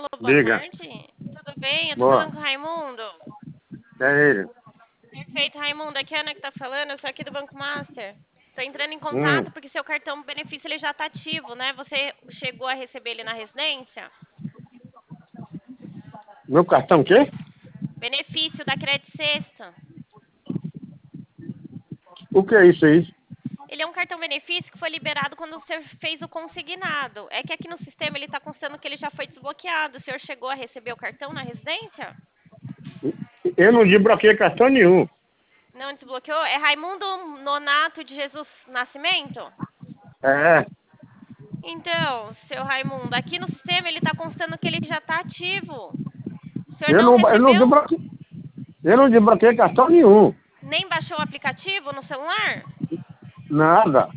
Alô, boa Diga. tarde. Tudo bem? Eu tô Boa. falando com o Raimundo. É ele. Perfeito, Raimundo. Aqui é a Ana que tá falando, eu sou aqui do Banco Master. Tô entrando em Hum. contato porque seu cartão benefício ele já tá ativo, né? Você chegou a receber ele na residência? Meu cartão o quê? Benefício da Credit Sexta. O que é isso aí? Ele é um cartão benefício que foi liberado quando você fez o consignado. É que aqui no sistema ele tá constando que ele já foi desbloqueado. O senhor chegou a receber o cartão na residência? Eu não desbloqueei cartão nenhum. Não desbloqueou? É Raimundo Nonato de Jesus Nascimento? É. Então, seu Raimundo, aqui no sistema ele está constando que ele já está ativo. O senhor Eu não não recebeu? desbloqueei. Eu não desbloqueei cartão nenhum. Nem baixou o aplicativo no celular? Nada.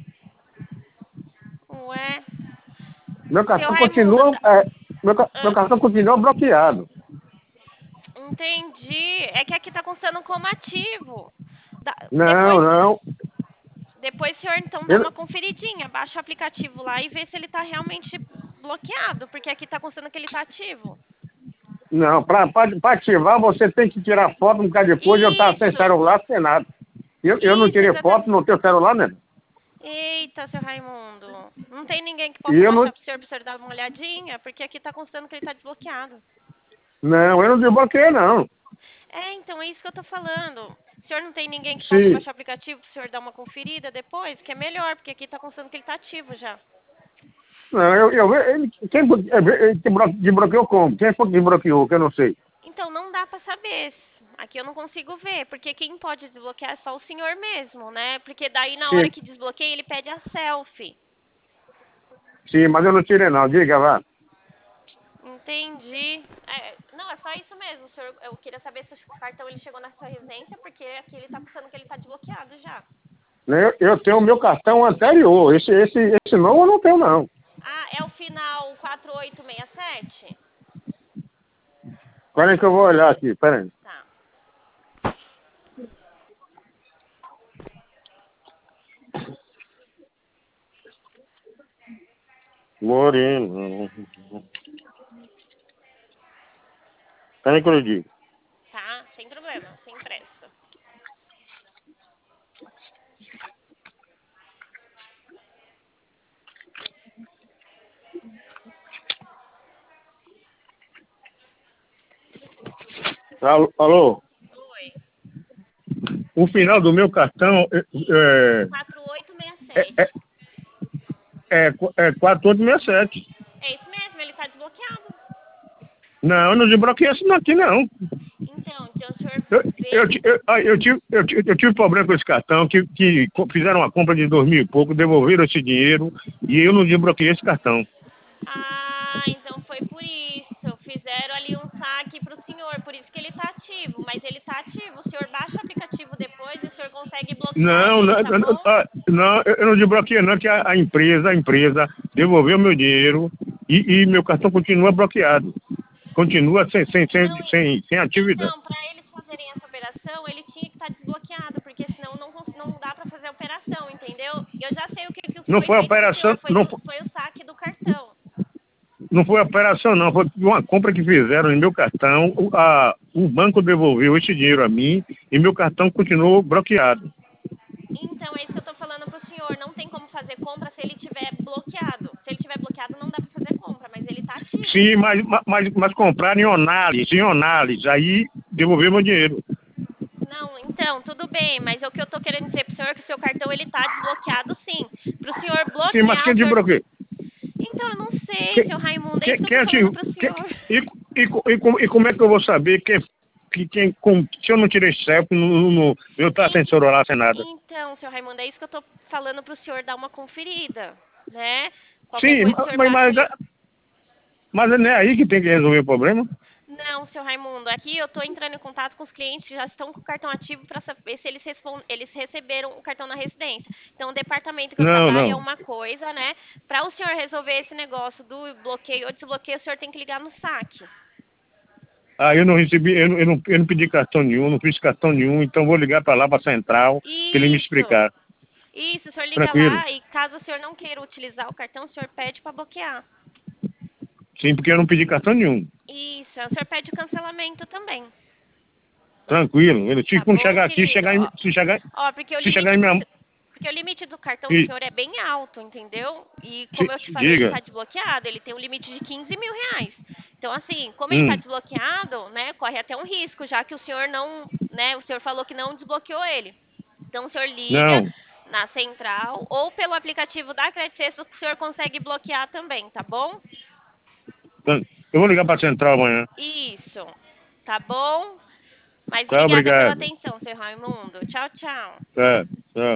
Ué, Meu seu cartão Raimundo, continua. Meu ah, cartão continua bloqueado. entendi. É que aqui está constando como ativo. Não, não. Depois o senhor então dá Eu- uma conferidinha, baixa o aplicativo lá e vê se ele está realmente bloqueado, porque aqui está constando que ele está ativo. não, pra ativar você tem que tirar foto um bocado depois. Eu tava sem Isso, celular, sem nada. Eu não isso, tirei foto, exatamente. não tenho celular, né? Eita, seu Raimundo. Não tem ninguém que E possa eu não. baixar pro senhor dar uma olhadinha? Porque aqui tá constando que ele tá desbloqueado. Não, eu não desbloqueei, não. É, então é isso que eu tô falando. O senhor não tem ninguém que possa Sim. baixar o aplicativo pro senhor dar uma conferida depois? Que é melhor, porque aqui tá constando que ele tá ativo já. Não, quem desbloqueou como? Quem foi que desbloqueou, que eu não sei. Então não dá pra saber. Aqui eu não consigo ver, porque quem pode desbloquear é só o senhor mesmo, né? Porque daí na hora Sim, que desbloqueia ele pede a selfie. sim, mas eu não tirei não. Diga, vá. Entendi. Não, é só isso mesmo, senhor. Eu queria saber se o cartão ele chegou na sua residência, porque aqui ele tá pensando que ele tá desbloqueado já. Eu tenho o meu cartão anterior. Esse novo eu não tenho, não. Ah, é o final 4867? Espera aí que eu vou olhar aqui, espera aí. Tá. Moreno. Espera aí que eu lhe digo. Tá, sem problema, sem pressa. Alô? Oi. O final do meu cartão é, é, 4867. é 4867. É isso mesmo, ele tá desbloqueado. Não, eu não desbloqueei esse daqui, não. Então o senhor Eu, vê. eu tive problema com esse cartão, que fizeram uma compra de 2.000 e pouco, devolveram esse dinheiro e eu não desbloqueei esse cartão. Ah, então foi por isso. Fizeram ali um saque pro senhor, por isso que ele tá ativo. Mas ele tá ativo. O senhor baixa o aplicativo depois e o senhor consegue bloquear Não, ele, não, tá bom? não, eu não desbloqueei não, que a empresa devolveu meu dinheiro e meu cartão continua bloqueado. Continua Não, sem atividade. então, para eles fazerem essa operação, ele tinha que estar desbloqueado, porque senão não dá para fazer a operação, entendeu? Eu já sei o que Não foi foi feito pro operação, senhor, foi o saque do cartão. não foi operação não, foi uma compra que fizeram em meu cartão, o banco devolveu esse dinheiro a mim e meu cartão continuou bloqueado. Então, é isso que eu tô falando pro senhor. Não tem como fazer compra se ele tiver bloqueado. Se ele tiver bloqueado, não dá para fazer compra, mas ele tá ativo. Sim, mas compraram em análise, aí devolveu meu dinheiro. Não, então, tudo bem, mas o que eu tô querendo dizer pro senhor é que o seu cartão ele tá desbloqueado sim. Pro senhor Sim, mas bloquear, quem o senhor. desbloqueou? Então, eu não sei, Quem, seu Raimundo, é isso quem, que eu quem tô falando ativou? pro senhor. E como é que eu vou saber se eu não tirei selfie, eu tá sem celular, sem nada? Então, seu Raimundo, é isso que eu tô falando pro senhor dar uma conferida, né? Qualquer Sim, coisa o senhor mas, baixa mas, ali. mas não é aí que tem que resolver o problema? Não, seu Raimundo, aqui eu tô entrando em contato com os clientes que já estão com o cartão ativo para saber se eles receberam o cartão na residência. Então, o departamento que eu Não, trabalho é não. uma coisa, né? Para o senhor resolver esse negócio do bloqueio ou desbloqueio, o senhor tem que ligar no saque. Eu não recebi, eu não pedi cartão nenhum, não fiz cartão nenhum, então vou ligar para lá, para a central, para ele me Isso, explicar. isso, o senhor liga Tranquilo? lá e caso o senhor não queira utilizar o cartão, o senhor pede para bloquear. Sim, porque eu não pedi cartão nenhum. Isso, o senhor pede o cancelamento também. Tranquilo. Ele, Tá quando bom, chegar aqui, querido? Ó, porque o se chegar em limite minha... porque o limite do cartão do e- senhor é bem alto, entendeu? E como eu te falei, ele diga. tá desbloqueado, ele tem um limite de 15 mil reais. Então, assim, como ele tá Hum, desbloqueado, né, corre até um risco, já que o senhor não, né, o senhor falou que não desbloqueou ele. Então, o senhor liga não. na central ou pelo aplicativo da Credit Sexto que o senhor consegue bloquear também, tá bom? Eu vou ligar para a central amanhã. Isso, tá bom? Mas Tá, obrigada pela obrigado. atenção, seu Raimundo. Tchau, tchau. Tá, tá.